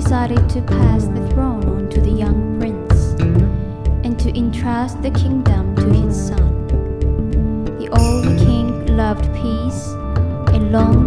decided to pass the throne on to the young prince and to entrust the kingdom to his son. The old king loved peace and longed